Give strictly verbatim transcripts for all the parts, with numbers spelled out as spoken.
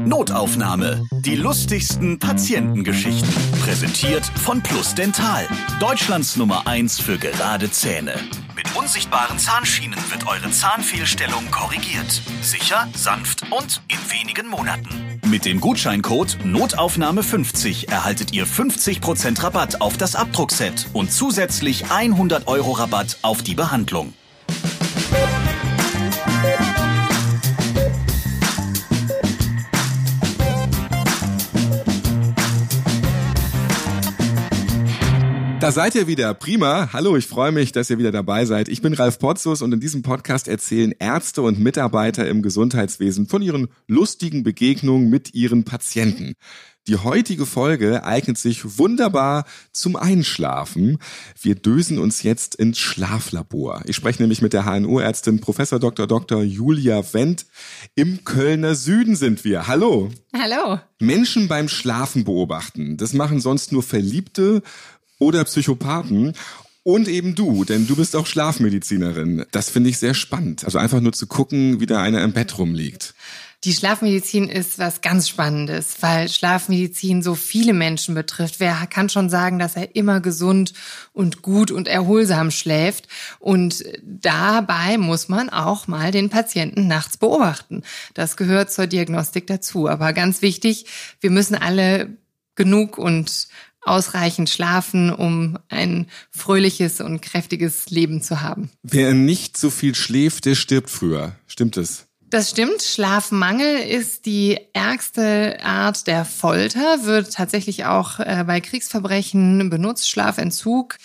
Notaufnahme. Die lustigsten Patientengeschichten. Präsentiert von Plus Dental. Deutschlands Nummer eins für gerade Zähne. Mit unsichtbaren Zahnschienen wird eure Zahnfehlstellung korrigiert. Sicher, sanft und in wenigen Monaten. Mit dem Gutscheincode Notaufnahme fünfzig erhaltet ihr fünfzig Prozent Rabatt auf das Abdruckset und zusätzlich hundert Euro Rabatt auf die Behandlung. Da seid ihr wieder. Prima. Hallo, ich freue mich, dass ihr wieder dabei seid. Ich bin Ralf Potzus und in diesem Podcast erzählen Ärzte und Mitarbeiter im Gesundheitswesen von ihren lustigen Begegnungen mit ihren Patienten. Die heutige Folge eignet sich wunderbar zum Einschlafen. Wir dösen uns jetzt ins Schlaflabor. Ich spreche nämlich mit der H N O-Ärztin Professor Doktor Doktor Julia Wendt. Im Kölner Süden sind wir. Hallo. Hallo. Menschen beim Schlafen beobachten. Das machen sonst nur Verliebte oder Psychopathen. Und eben du, denn du bist auch Schlafmedizinerin. Das finde ich sehr spannend. Also einfach nur zu gucken, wie da einer im Bett rumliegt. Die Schlafmedizin ist was ganz Spannendes, weil Schlafmedizin so viele Menschen betrifft. Wer kann schon sagen, dass er immer gesund und gut und erholsam schläft? Und dabei muss man auch mal den Patienten nachts beobachten. Das gehört zur Diagnostik dazu. Aber ganz wichtig, wir müssen alle genug und ausreichend schlafen, um ein fröhliches und kräftiges Leben zu haben. Wer nicht so viel schläft, der stirbt früher. Stimmt es? Das stimmt. Schlafmangel ist die ärgste Art der Folter, wird tatsächlich auch bei Kriegsverbrechen benutzt, Schlafentzug.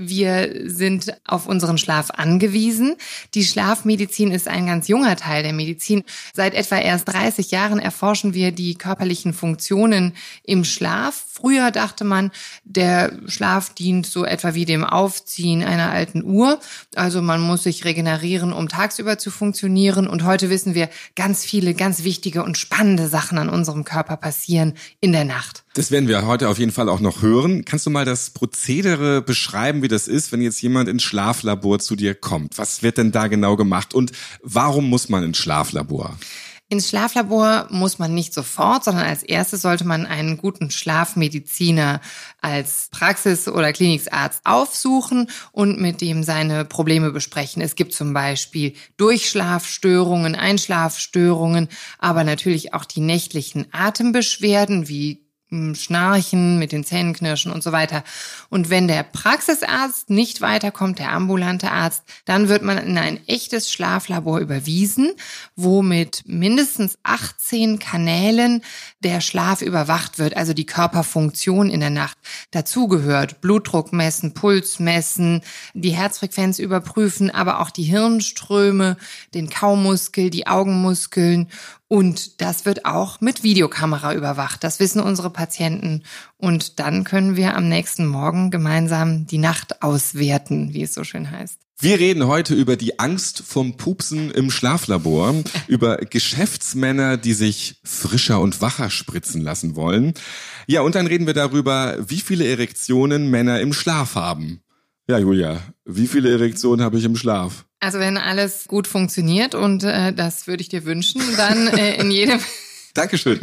Wir sind auf unseren Schlaf angewiesen. Die Schlafmedizin ist ein ganz junger Teil der Medizin. Seit etwa erst dreißig Jahren erforschen wir die körperlichen Funktionen im Schlaf. Früher dachte man, der Schlaf dient so etwa wie dem Aufziehen einer alten Uhr. Also man muss sich regenerieren, um tagsüber zu funktionieren. Und heute wissen wir, ganz viele, ganz wichtige und spannende Sachen an unserem Körper passieren in der Nacht. Das werden wir heute auf jeden Fall auch noch hören. Kannst du mal das Prozedere beschreiben, wie das ist, wenn jetzt jemand ins Schlaflabor zu dir kommt? Was wird denn da genau gemacht und warum muss man ins Schlaflabor? Ins Schlaflabor muss man nicht sofort, sondern als erstes sollte man einen guten Schlafmediziner als Praxis- oder Klinikarzt aufsuchen und mit dem seine Probleme besprechen. Es gibt zum Beispiel Durchschlafstörungen, Einschlafstörungen, aber natürlich auch die nächtlichen Atembeschwerden wie Schnarchen, mit den Zähnen knirschen und so weiter. Und wenn der Praxisarzt nicht weiterkommt, der ambulante Arzt, dann wird man in ein echtes Schlaflabor überwiesen, wo mit mindestens achtzehn Kanälen der Schlaf überwacht wird, also die Körperfunktion in der Nacht. Dazu gehört Blutdruck messen, Puls messen, die Herzfrequenz überprüfen, aber auch die Hirnströme, den Kaumuskel, die Augenmuskeln. Und das wird auch mit Videokamera überwacht. Das wissen unsere Patienten. Und dann können wir am nächsten Morgen gemeinsam die Nacht auswerten, wie es so schön heißt. Wir reden heute über die Angst vom Pupsen im Schlaflabor, über Geschäftsmänner, die sich frischer und wacher spritzen lassen wollen. Ja, und dann reden wir darüber, wie viele Erektionen Männer im Schlaf haben. Ja, Julia, wie viele Erektionen habe ich im Schlaf? Also wenn alles gut funktioniert und äh, das würde ich dir wünschen, dann äh, in jedem Dankeschön.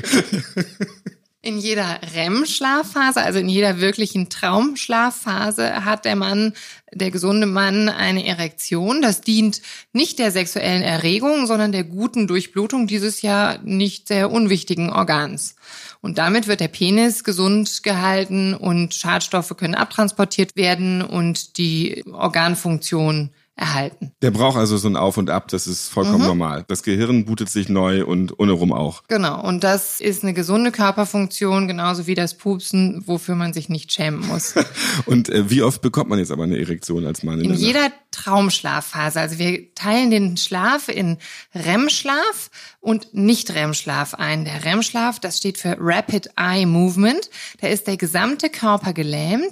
In jeder R E M-Schlafphase, also in jeder wirklichen Traumschlafphase, hat der Mann, der gesunde Mann, eine Erektion. Das dient nicht der sexuellen Erregung, sondern der guten Durchblutung dieses ja nicht sehr unwichtigen Organs. Und damit wird der Penis gesund gehalten und Schadstoffe können abtransportiert werden und die Organfunktion erhalten. Der braucht also so ein Auf und Ab, das ist vollkommen mhm. normal. Das Gehirn bootet sich neu und ohne rum auch. Genau, und das ist eine gesunde Körperfunktion, genauso wie das Pupsen, wofür man sich nicht schämen muss. Und äh, wie oft bekommt man jetzt aber eine Erektion als Mann? In, in jeder Traumschlafphase. Also wir teilen den Schlaf in R E M-Schlaf und Nicht-R E M-Schlaf ein. Der R E M-Schlaf, das steht für Rapid Eye Movement. Da ist der gesamte Körper gelähmt,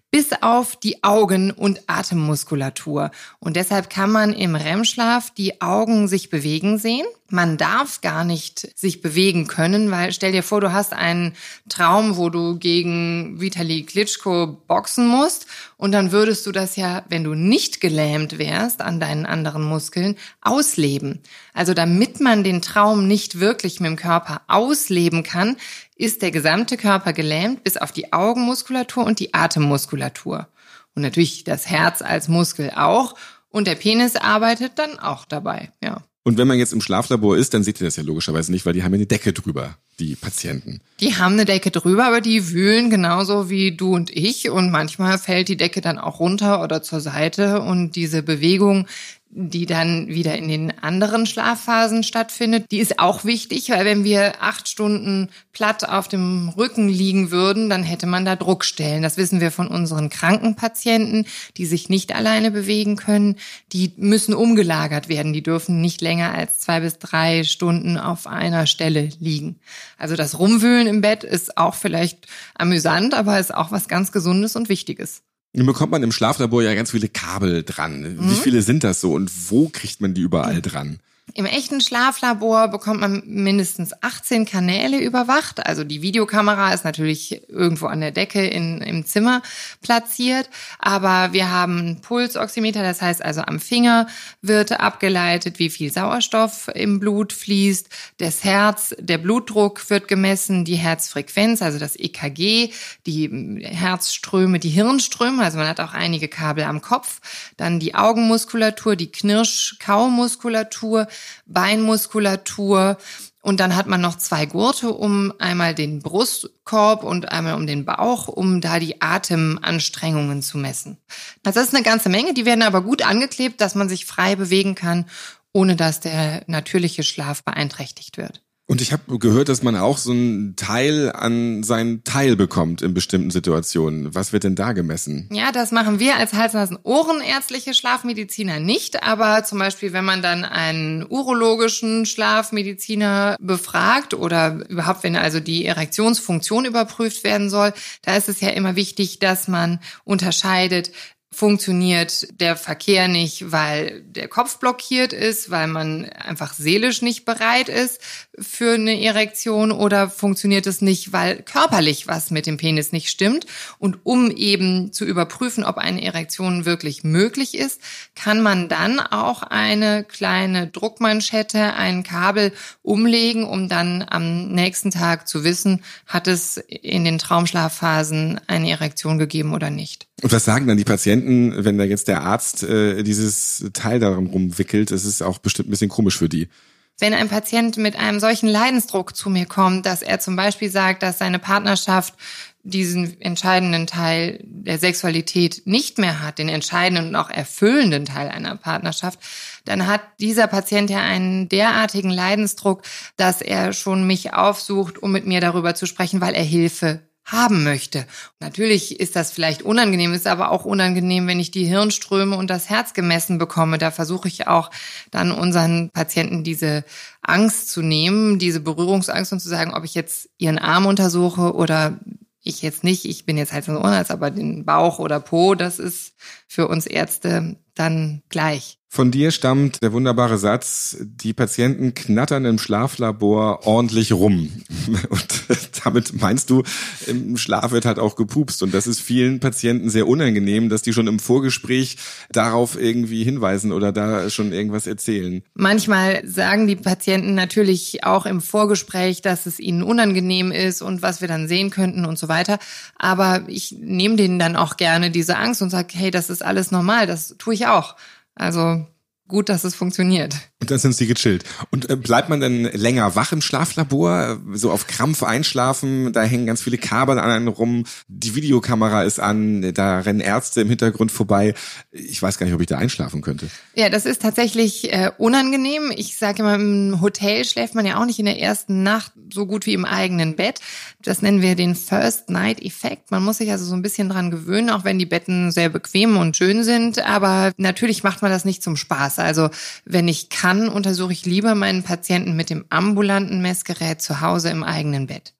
bis auf die Augen- und Atemmuskulatur. Und deshalb kann man im R E M-Schlaf die Augen sich bewegen sehen. Man darf gar nicht sich bewegen können, weil stell dir vor, du hast einen Traum, wo du gegen Vitali Klitschko boxen musst und dann würdest du das ja, wenn du nicht gelähmt wärst an deinen anderen Muskeln, ausleben. Also damit man den Traum nicht wirklich mit dem Körper ausleben kann, ist der gesamte Körper gelähmt, bis auf die Augenmuskulatur und die Atemmuskulatur. Und natürlich das Herz als Muskel auch. Und der Penis arbeitet dann auch dabei, ja. Und wenn man jetzt im Schlaflabor ist, dann seht ihr das ja logischerweise nicht, weil die haben ja eine Decke drüber, die Patienten. Die haben eine Decke drüber, aber die wühlen genauso wie du und ich. Und manchmal fällt die Decke dann auch runter oder zur Seite. Und diese Bewegung, die dann wieder in den anderen Schlafphasen stattfindet, die ist auch wichtig, weil wenn wir acht Stunden platt auf dem Rücken liegen würden, dann hätte man da Druckstellen. Das wissen wir von unseren kranken Patienten, die sich nicht alleine bewegen können. Die müssen umgelagert werden. Die dürfen nicht länger als zwei bis drei Stunden auf einer Stelle liegen. Also das Rumwühlen im Bett ist auch vielleicht amüsant, aber ist auch was ganz Gesundes und Wichtiges. Nun bekommt man im Schlaflabor ja ganz viele Kabel dran. Wie viele sind das so und wo kriegt man die überall dran? Im echten Schlaflabor bekommt man mindestens achtzehn Kanäle überwacht. Also die Videokamera ist natürlich irgendwo an der Decke in, im Zimmer platziert. Aber wir haben einen Pulsoximeter, das heißt also am Finger wird abgeleitet, wie viel Sauerstoff im Blut fließt. Das Herz, der Blutdruck wird gemessen, die Herzfrequenz, also das E K G, die Herzströme, die Hirnströme. Also man hat auch einige Kabel am Kopf. Dann die Augenmuskulatur, die Knirsch-Kaumuskulatur, Beinmuskulatur und dann hat man noch zwei Gurte um einmal den Brustkorb und einmal um den Bauch, um da die Atemanstrengungen zu messen. Das ist eine ganze Menge, die werden aber gut angeklebt, dass man sich frei bewegen kann, ohne dass der natürliche Schlaf beeinträchtigt wird. Und ich habe gehört, dass man auch so einen Teil an seinen Teil bekommt in bestimmten Situationen. Was wird denn da gemessen? Ja, das machen wir als Hals-Nasen-Ohrenärztliche Schlafmediziner nicht. Aber zum Beispiel, wenn man dann einen urologischen Schlafmediziner befragt oder überhaupt, wenn also die Erektionsfunktion überprüft werden soll, da ist es ja immer wichtig, dass man unterscheidet, funktioniert der Verkehr nicht, weil der Kopf blockiert ist, weil man einfach seelisch nicht bereit ist für eine Erektion oder funktioniert es nicht, weil körperlich was mit dem Penis nicht stimmt. Und um eben zu überprüfen, ob eine Erektion wirklich möglich ist, kann man dann auch eine kleine Druckmanschette, ein Kabel umlegen, um dann am nächsten Tag zu wissen, hat es in den Traumschlafphasen eine Erektion gegeben oder nicht. Und was sagen dann die Patienten, wenn da jetzt der Arzt äh, dieses Teil darum rumwickelt? Das ist auch bestimmt ein bisschen komisch für die. Wenn ein Patient mit einem solchen Leidensdruck zu mir kommt, dass er zum Beispiel sagt, dass seine Partnerschaft diesen entscheidenden Teil der Sexualität nicht mehr hat, den entscheidenden und auch erfüllenden Teil einer Partnerschaft, dann hat dieser Patient ja einen derartigen Leidensdruck, dass er schon mich aufsucht, um mit mir darüber zu sprechen, weil er Hilfe haben möchte. Natürlich ist das vielleicht unangenehm, ist aber auch unangenehm, wenn ich die Hirnströme und das Herz gemessen bekomme. Da versuche ich auch dann unseren Patienten diese Angst zu nehmen, diese Berührungsangst und zu sagen, ob ich jetzt ihren Arm untersuche oder ich jetzt nicht. Ich bin jetzt halt so ein Ohrenarzt, aber den Bauch oder Po, das ist für uns Ärzte dann gleich. Von dir stammt der wunderbare Satz, die Patienten knattern im Schlaflabor ordentlich rum. Und damit meinst du, im Schlaf wird halt auch gepupst. Und das ist vielen Patienten sehr unangenehm, dass die schon im Vorgespräch darauf irgendwie hinweisen oder da schon irgendwas erzählen. Manchmal sagen die Patienten natürlich auch im Vorgespräch, dass es ihnen unangenehm ist und was wir dann sehen könnten und so weiter. Aber ich nehme denen dann auch gerne diese Angst und sage, hey, das ist alles normal, das tue ich auch. Also gut, dass es funktioniert. Und dann sind sie gechillt. Und äh, bleibt man dann länger wach im Schlaflabor? So auf Krampf einschlafen, da hängen ganz viele Kabel an einem rum, die Videokamera ist an, da rennen Ärzte im Hintergrund vorbei. Ich weiß gar nicht, ob ich da einschlafen könnte. Ja, das ist tatsächlich äh, unangenehm. Ich sage immer, im Hotel schläft man ja auch nicht in der ersten Nacht so gut wie im eigenen Bett. Das nennen wir den First-Night-Effekt. Man muss sich also so ein bisschen dran gewöhnen, auch wenn die Betten sehr bequem und schön sind. Aber natürlich macht man das nicht zum Spaß. Also wenn ich kann, untersuche ich lieber meinen Patienten mit dem ambulanten Messgerät zu Hause im eigenen Bett.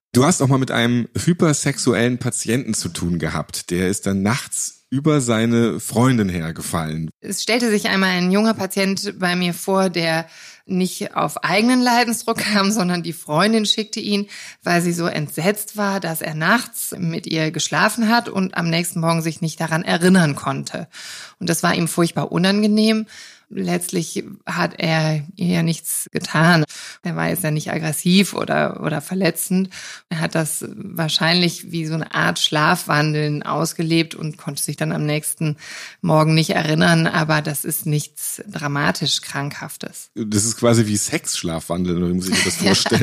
Du hast auch mal mit einem hypersexuellen Patienten zu tun gehabt. Der ist dann nachts über seine Freundin hergefallen. Es stellte sich einmal ein junger Patient bei mir vor, der nicht auf eigenen Leidensdruck kam, sondern die Freundin schickte ihn, weil sie so entsetzt war, dass er nachts mit ihr geschlafen hat und am nächsten Morgen sich nicht daran erinnern konnte. Und das war ihm furchtbar unangenehm. Letztlich hat er ihr ja nichts getan. Er war jetzt ja nicht aggressiv oder, oder verletzend. Er hat das wahrscheinlich wie so eine Art Schlafwandeln ausgelebt und konnte sich dann am nächsten Morgen nicht erinnern. Aber das ist nichts dramatisch Krankhaftes. Das ist quasi wie Sexschlafwandeln, oder wie muss ich mir das vorstellen?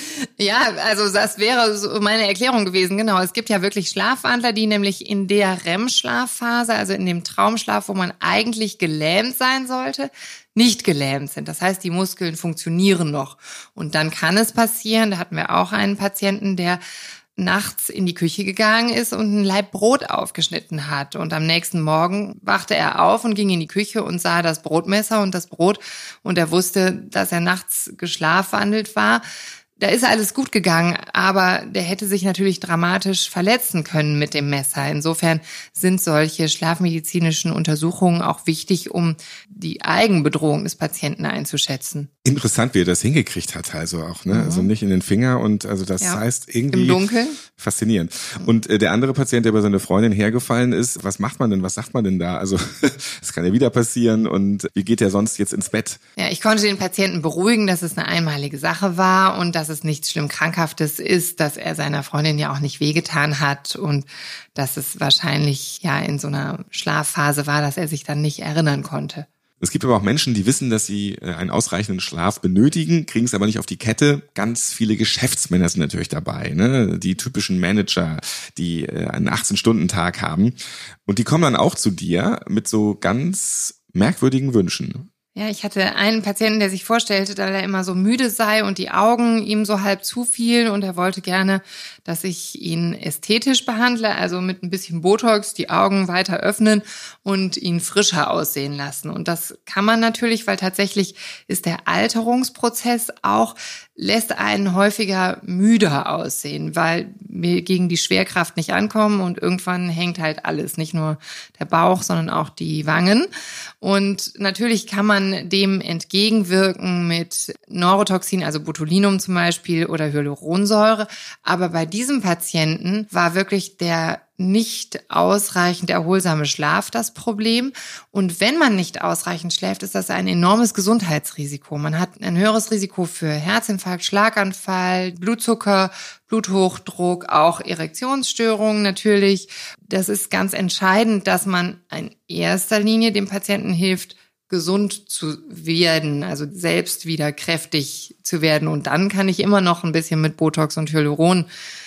Ja, also das wäre so meine Erklärung gewesen. Genau, es gibt ja wirklich Schlafwandler, die nämlich in der R E M-Schlafphase, also in dem Traumschlaf, wo man eigentlich gelähmt sein soll, nicht gelähmt sind. Das heißt, die Muskeln funktionieren noch. Und dann kann es passieren, da hatten wir auch einen Patienten, der nachts in die Küche gegangen ist und ein Laib Brot aufgeschnitten hat. Und am nächsten Morgen wachte er auf und ging in die Küche und sah das Brotmesser und das Brot. Und er wusste, dass er nachts geschlafwandelt war. Da ist alles gut gegangen, aber der hätte sich natürlich dramatisch verletzen können mit dem Messer. Insofern sind solche schlafmedizinischen Untersuchungen auch wichtig, um die Eigenbedrohung des Patienten einzuschätzen. Interessant, wie er das hingekriegt hat, also auch, ne? Mhm. Also nicht in den Finger und also das ja. heißt irgendwie im Dunkeln. Faszinierend. Und äh, der andere Patient, der bei seiner Freundin hergefallen ist, was macht man denn, was sagt man denn da? Also das kann ja wieder passieren und wie geht er sonst jetzt ins Bett? Ja, ich konnte den Patienten beruhigen, dass es eine einmalige Sache war und dass es nichts schlimm Krankhaftes ist, dass er seiner Freundin ja auch nicht wehgetan hat und dass es wahrscheinlich ja in so einer Schlafphase war, dass er sich dann nicht erinnern konnte. Es gibt aber auch Menschen, die wissen, dass sie einen ausreichenden Schlaf benötigen, kriegen es aber nicht auf die Kette. Ganz viele Geschäftsmänner sind natürlich dabei, ne? Die typischen Manager, die einen achtzehn-Stunden-Tag haben. Und die kommen dann auch zu dir mit so ganz merkwürdigen Wünschen. Ja, ich hatte einen Patienten, der sich vorstellte, dass er immer so müde sei und die Augen ihm so halb zufielen und er wollte gerne, dass ich ihn ästhetisch behandle, also mit ein bisschen Botox die Augen weiter öffnen und ihn frischer aussehen lassen. Und das kann man natürlich, weil tatsächlich ist der Alterungsprozess auch, lässt einen häufiger müder aussehen, weil wir gegen die Schwerkraft nicht ankommen und irgendwann hängt halt alles, nicht nur der Bauch, sondern auch die Wangen. Und natürlich kann man dem entgegenwirken mit Neurotoxin, also Botulinum zum Beispiel oder Hyaluronsäure. Aber bei diesem Patienten war wirklich der nicht ausreichend erholsame Schlaf das Problem. Und wenn man nicht ausreichend schläft, ist das ein enormes Gesundheitsrisiko. Man hat ein höheres Risiko für Herzinfarkt, Schlaganfall, Blutzucker, Bluthochdruck, auch Erektionsstörungen natürlich. Das ist ganz entscheidend, dass man in erster Linie dem Patienten hilft, gesund zu werden, also selbst wieder kräftig zu werden. Und dann kann ich immer noch ein bisschen mit Botox und Hyaluron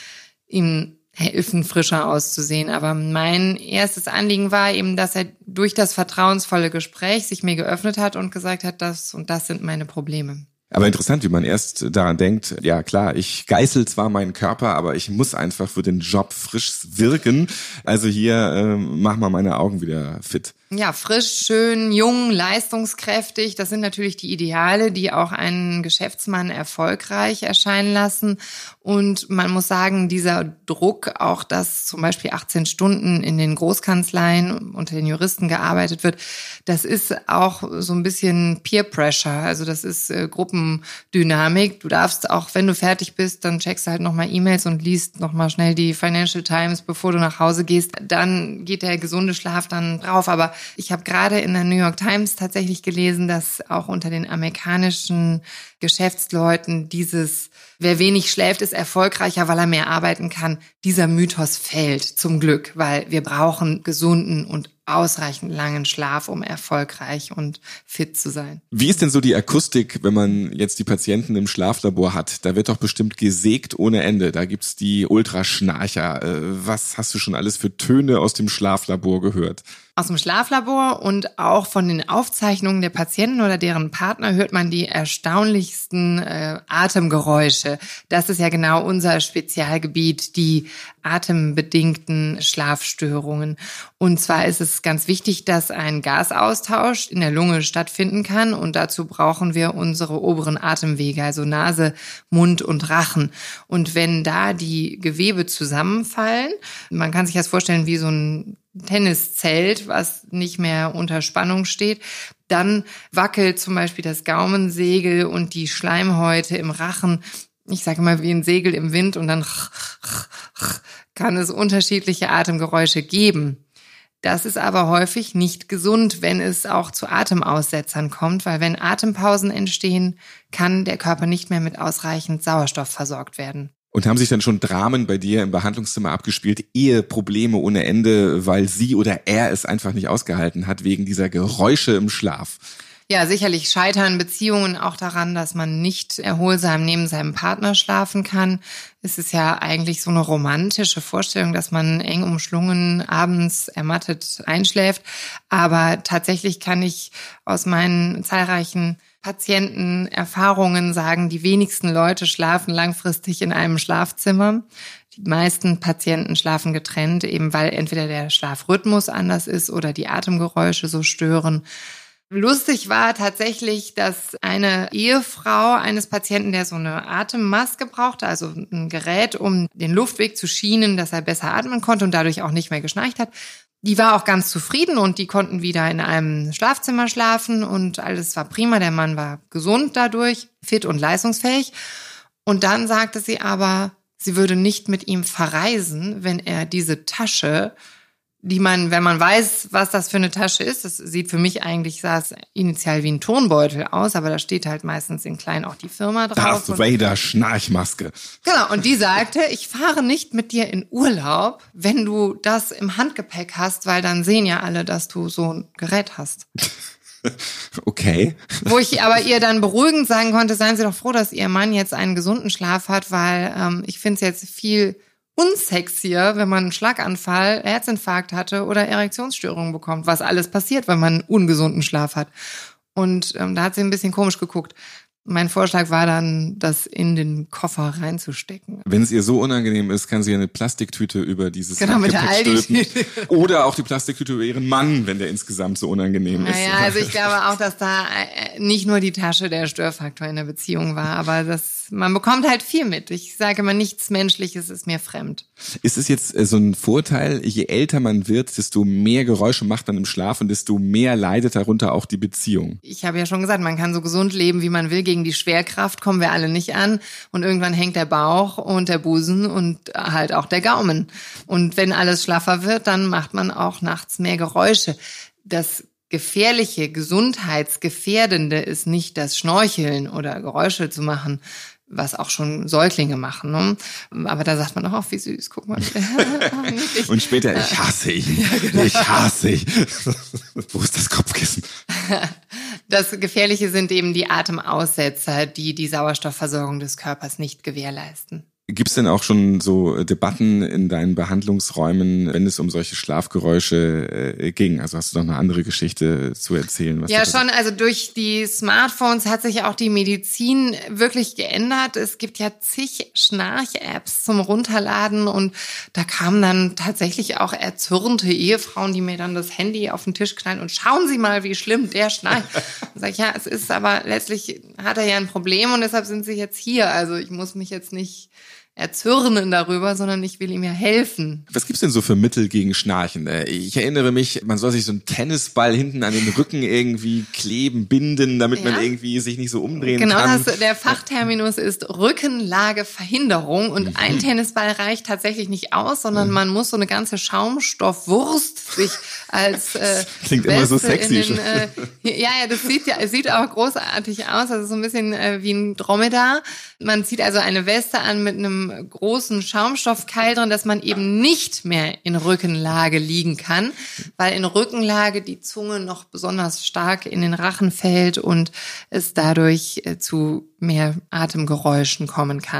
ihm helfen, frischer auszusehen. Aber mein erstes Anliegen war eben, dass er durch das vertrauensvolle Gespräch sich mir geöffnet hat und gesagt hat, das und das sind meine Probleme. Aber interessant, wie man erst daran denkt, ja klar, ich geißel zwar meinen Körper, aber ich muss einfach für den Job frisch wirken. Also hier, äh, mach mal meine Augen wieder fit. Ja, frisch, schön, jung, leistungskräftig. Das sind natürlich die Ideale, die auch einen Geschäftsmann erfolgreich erscheinen lassen. Und man muss sagen, dieser Druck, auch dass zum Beispiel achtzehn Stunden in den Großkanzleien unter den Juristen gearbeitet wird, das ist auch so ein bisschen Peer Pressure. Also das ist äh, Gruppendynamik. Du darfst auch, wenn du fertig bist, dann checkst du halt nochmal E-Mails und liest nochmal schnell die Financial Times, bevor du nach Hause gehst. Dann geht der gesunde Schlaf dann drauf. Aber ich habe gerade in der New York Times tatsächlich gelesen, dass auch unter den amerikanischen Geschäftsleuten dieses, wer wenig schläft, ist erfolgreicher, weil er mehr arbeiten kann, dieser Mythos fällt zum Glück, weil wir brauchen gesunden und ausreichend langen Schlaf, um erfolgreich und fit zu sein. Wie ist denn so die Akustik, wenn man jetzt die Patienten im Schlaflabor hat? Da wird doch bestimmt gesägt ohne Ende. Da gibt's die Ultraschnarcher. Was hast du schon alles für Töne aus dem Schlaflabor gehört? Aus dem Schlaflabor und auch von den Aufzeichnungen der Patienten oder deren Partner hört man die erstaunlichsten äh, Atemgeräusche. Das ist ja genau unser Spezialgebiet, die atembedingten Schlafstörungen. Und zwar ist es ganz wichtig, dass ein Gasaustausch in der Lunge stattfinden kann und dazu brauchen wir unsere oberen Atemwege, also Nase, Mund und Rachen. Und wenn da die Gewebe zusammenfallen, man kann sich das vorstellen wie so ein Tenniszelt, was nicht mehr unter Spannung steht, dann wackelt zum Beispiel das Gaumensegel und die Schleimhäute im Rachen, ich sage mal wie ein Segel im Wind, und dann kann es unterschiedliche Atemgeräusche geben. Das ist aber häufig nicht gesund, wenn es auch zu Atemaussetzern kommt, weil wenn Atempausen entstehen, kann der Körper nicht mehr mit ausreichend Sauerstoff versorgt werden. Und haben sich dann schon Dramen bei dir im Behandlungszimmer abgespielt, Eheprobleme ohne Ende, weil sie oder er es einfach nicht ausgehalten hat wegen dieser Geräusche im Schlaf? Ja, sicherlich scheitern Beziehungen auch daran, dass man nicht erholsam neben seinem Partner schlafen kann. Es ist ja eigentlich so eine romantische Vorstellung, dass man eng umschlungen abends ermattet einschläft. Aber tatsächlich kann ich aus meinen zahlreichen Patientenerfahrungen sagen, die wenigsten Leute schlafen langfristig in einem Schlafzimmer. Die meisten Patienten schlafen getrennt, eben weil entweder der Schlafrhythmus anders ist oder die Atemgeräusche so stören. Lustig war tatsächlich, dass eine Ehefrau eines Patienten, der so eine Atemmaske brauchte, also ein Gerät, um den Luftweg zu schienen, dass er besser atmen konnte und dadurch auch nicht mehr geschnarcht hat, die war auch ganz zufrieden und die konnten wieder in einem Schlafzimmer schlafen und alles war prima. Der Mann war gesund dadurch, fit und leistungsfähig. Und dann sagte sie aber, sie würde nicht mit ihm verreisen, wenn er diese Tasche, die man, wenn man weiß, was das für eine Tasche ist, das sieht für mich eigentlich, sah es initial wie ein Turnbeutel aus, aber da steht halt meistens in klein auch die Firma drauf. Darth Vader Schnarchmaske. Genau, und die sagte, ich fahre nicht mit dir in Urlaub, wenn du das im Handgepäck hast, weil dann sehen ja alle, dass du so ein Gerät hast. Okay. Wo ich aber ihr dann beruhigend sagen konnte, seien Sie doch froh, dass Ihr Mann jetzt einen gesunden Schlaf hat, weil ähm, ich finde es jetzt viel unsexier, wenn man einen Schlaganfall, Herzinfarkt hatte oder Erektionsstörungen bekommt, was alles passiert, wenn man einen ungesunden Schlaf hat. Und ähm, da hat sie ein bisschen komisch geguckt. Mein Vorschlag war dann, das in den Koffer reinzustecken. Wenn es ihr so unangenehm ist, kann sie eine Plastiktüte über dieses genau, mit der stülpen. Oder auch die Plastiktüte über ihren Mann, wenn der insgesamt so unangenehm ist. Naja, also ich glaube auch, dass da nicht nur die Tasche der Störfaktor in der Beziehung war, aber das, man bekommt halt viel mit. Ich sage immer, nichts Menschliches ist mir fremd. Ist es jetzt so ein Vorteil, je älter man wird, desto mehr Geräusche macht man im Schlaf und desto mehr leidet darunter auch die Beziehung? Ich habe ja schon gesagt, man kann so gesund leben, wie man will. Gegen die Schwerkraft kommen wir alle nicht an. Und irgendwann hängt der Bauch und der Busen und halt auch der Gaumen. Und wenn alles schlaffer wird, dann macht man auch nachts mehr Geräusche. Das Gefährliche, Gesundheitsgefährdende ist nicht das Schnorcheln oder Geräusche zu machen, was auch schon Säuglinge machen. Ne? Aber da sagt man auch, oh, wie süß, guck mal. Und später, ich hasse ihn, ja, genau. ich hasse ihn. Wo ist das Kopfkissen? Das Gefährliche sind eben die Atemaussetzer, die die Sauerstoffversorgung des Körpers nicht gewährleisten. Gibt's denn auch schon so Debatten in deinen Behandlungsräumen, wenn es um solche Schlafgeräusche äh, ging? Also hast du noch eine andere Geschichte zu erzählen? Was ja, schon. Also durch die Smartphones hat sich auch die Medizin wirklich geändert. Es gibt ja zig Schnarch-Apps zum Runterladen und da kamen dann tatsächlich auch erzürnte Ehefrauen, die mir dann das Handy auf den Tisch knallen und schauen Sie mal, wie schlimm der schnarcht. Und sag ich, ja, es ist aber letztlich hat er ja ein Problem und deshalb sind Sie jetzt hier. Also ich muss mich jetzt nicht erzürnen darüber, sondern ich will ihm ja helfen. Was gibt's denn so für Mittel gegen Schnarchen? Ich erinnere mich, man soll sich so einen Tennisball hinten an den Rücken irgendwie kleben, binden, damit ja. man irgendwie sich nicht so umdrehen genau, kann. Genau, der Fachterminus ist Rückenlageverhinderung und mhm. ein Tennisball reicht tatsächlich nicht aus, sondern mhm. man muss so eine ganze Schaumstoffwurst sich als äh, klingt Weste immer so sexy. In den, äh, ja, ja, das sieht ja, es sieht auch großartig aus, also so ein bisschen äh, wie ein Dromedar. Man zieht also eine Weste an mit einem großen Schaumstoffkeil drin, dass man eben nicht mehr in Rückenlage liegen kann, weil in Rückenlage die Zunge noch besonders stark in den Rachen fällt und es dadurch zu mehr Atemgeräuschen kommen kann.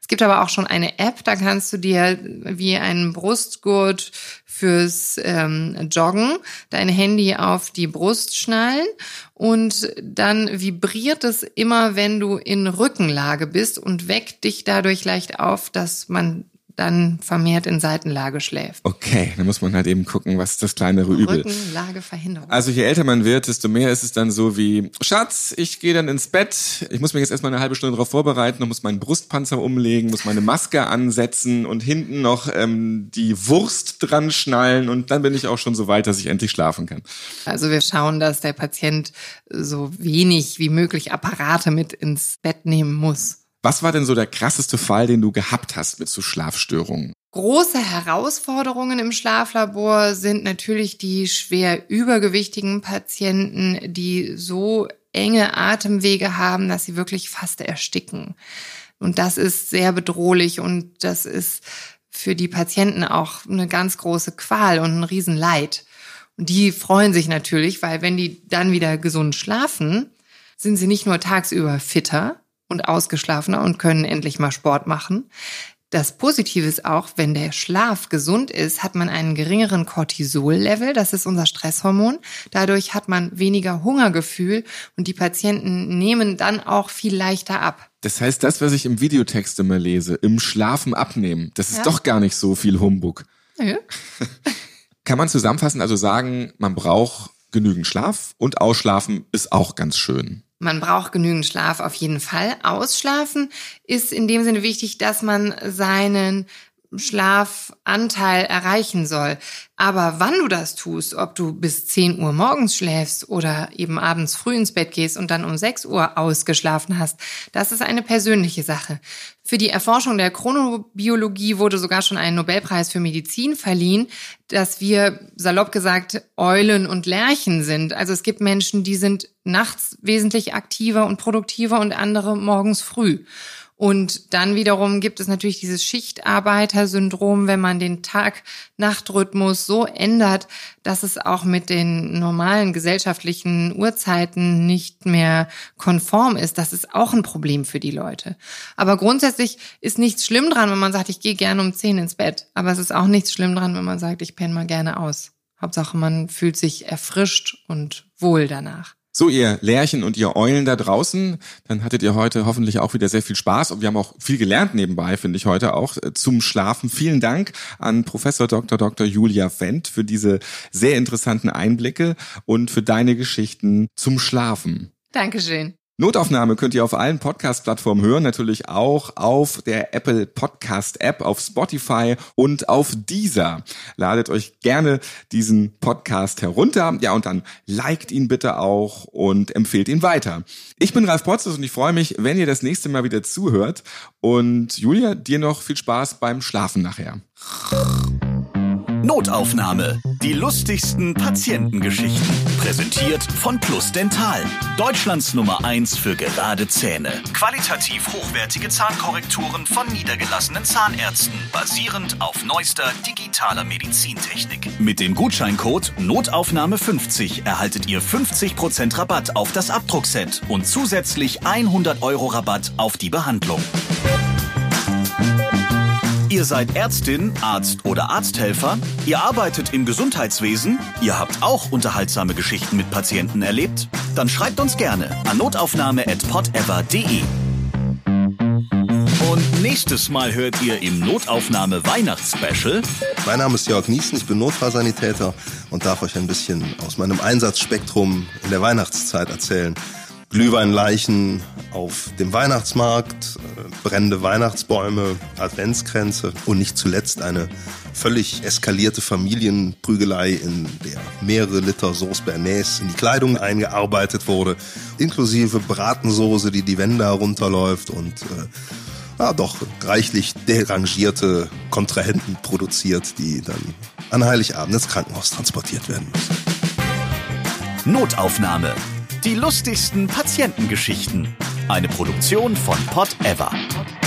Es gibt aber auch schon eine App, da kannst du dir wie einen Brustgurt fürs ähm, Joggen dein Handy auf die Brust schnallen und dann vibriert es immer, wenn du in Rückenlage bist und weckt dich dadurch leicht auf, dass man dann vermehrt in Seitenlage schläft. Okay, dann muss man halt eben gucken, was ist das kleinere Übel. Rückenlageverhinderung. Also je älter man wird, desto mehr ist es dann so wie, Schatz, ich gehe dann ins Bett, ich muss mich jetzt erstmal eine halbe Stunde darauf vorbereiten und muss meinen Brustpanzer umlegen, muss meine Maske ansetzen und hinten noch ähm, die Wurst dran schnallen und dann bin ich auch schon so weit, dass ich endlich schlafen kann. Also wir schauen, dass der Patient so wenig wie möglich Apparate mit ins Bett nehmen muss. Was war denn so der krasseste Fall, den du gehabt hast mit so Schlafstörungen? Große Herausforderungen im Schlaflabor sind natürlich die schwer übergewichtigen Patienten, die so enge Atemwege haben, dass sie wirklich fast ersticken. Und das ist sehr bedrohlich und das ist für die Patienten auch eine ganz große Qual und ein Riesenleid. Und die freuen sich natürlich, weil wenn die dann wieder gesund schlafen, sind sie nicht nur tagsüber fitter und ausgeschlafener und können endlich mal Sport machen. Das Positive ist auch, wenn der Schlaf gesund ist, hat man einen geringeren Cortisol-Level, das ist unser Stresshormon. Dadurch hat man weniger Hungergefühl und die Patienten nehmen dann auch viel leichter ab. Das heißt, das, was ich im Videotext immer lese, im Schlafen abnehmen, das ist ja doch gar nicht so viel Humbug. Ja. Kann man zusammenfassen, also sagen, man braucht genügend Schlaf und Ausschlafen ist auch ganz schön. Man braucht genügend Schlaf auf jeden Fall. Ausschlafen ist in dem Sinne wichtig, dass man seinen Schlafanteil erreichen soll. Aber wann du das tust, ob du bis zehn Uhr morgens schläfst oder eben abends früh ins Bett gehst und dann um sechs Uhr ausgeschlafen hast, das ist eine persönliche Sache. Für die Erforschung der Chronobiologie wurde sogar schon ein Nobelpreis für Medizin verliehen, dass wir, salopp gesagt, Eulen und Lerchen sind. Also es gibt Menschen, die sind nachts wesentlich aktiver und produktiver und andere morgens früh. Und dann wiederum gibt es natürlich dieses Schichtarbeiter-Syndrom, wenn man den Tag-Nacht-Rhythmus so ändert, dass es auch mit den normalen gesellschaftlichen Uhrzeiten nicht mehr konform ist. Das ist auch ein Problem für die Leute. Aber grundsätzlich ist nichts schlimm dran, wenn man sagt, ich gehe gerne um zehn ins Bett. Aber es ist auch nichts schlimm dran, wenn man sagt, ich penne mal gerne aus. Hauptsache, man fühlt sich erfrischt und wohl danach. So, ihr Lerchen und ihr Eulen da draußen, dann hattet ihr heute hoffentlich auch wieder sehr viel Spaß und wir haben auch viel gelernt nebenbei, finde ich heute auch, zum Schlafen. Vielen Dank an Professor Doktor Doktor Julia Wendt für diese sehr interessanten Einblicke und für deine Geschichten zum Schlafen. Dankeschön. Notaufnahme könnt ihr auf allen Podcast-Plattformen hören, natürlich auch auf der Apple Podcast-App, auf Spotify und auf Deezer. Ladet euch gerne diesen Podcast herunter, ja, und dann liked ihn bitte auch und empfehlt ihn weiter. Ich bin Ralf Potzus und ich freue mich, wenn ihr das nächste Mal wieder zuhört. Und Julia, dir noch viel Spaß beim Schlafen nachher. Notaufnahme. Die lustigsten Patientengeschichten. Präsentiert von Plus Dental. Deutschlands Nummer eins für gerade Zähne. Qualitativ hochwertige Zahnkorrekturen von niedergelassenen Zahnärzten. Basierend auf neuester digitaler Medizintechnik. Mit dem Gutscheincode Notaufnahme fünfzig erhaltet ihr fünfzig Prozent Rabatt auf das Abdruckset und zusätzlich hundert Euro Rabatt auf die Behandlung. Ihr seid Ärztin, Arzt oder Arzthelfer? Ihr arbeitet im Gesundheitswesen? Ihr habt auch unterhaltsame Geschichten mit Patienten erlebt? Dann schreibt uns gerne an notaufnahme at podever punkt de. Und nächstes Mal hört ihr im Notaufnahme-Weihnachtsspecial. Mein Name ist Jörg Niesen, ich bin Notfallsanitäter und darf euch ein bisschen aus meinem Einsatzspektrum in der Weihnachtszeit erzählen. Glühweinleichen auf dem Weihnachtsmarkt, brennende Weihnachtsbäume, Adventskränze und nicht zuletzt eine völlig eskalierte Familienprügelei, in der mehrere Liter Sauce Bernays in die Kleidung eingearbeitet wurde, inklusive Bratensoße, die die Wände herunterläuft und äh, ja, doch reichlich derangierte Kontrahenten produziert, die dann an Heiligabend ins Krankenhaus transportiert werden müssen. Notaufnahme. Die lustigsten Patientengeschichten. Eine Produktion von Podever.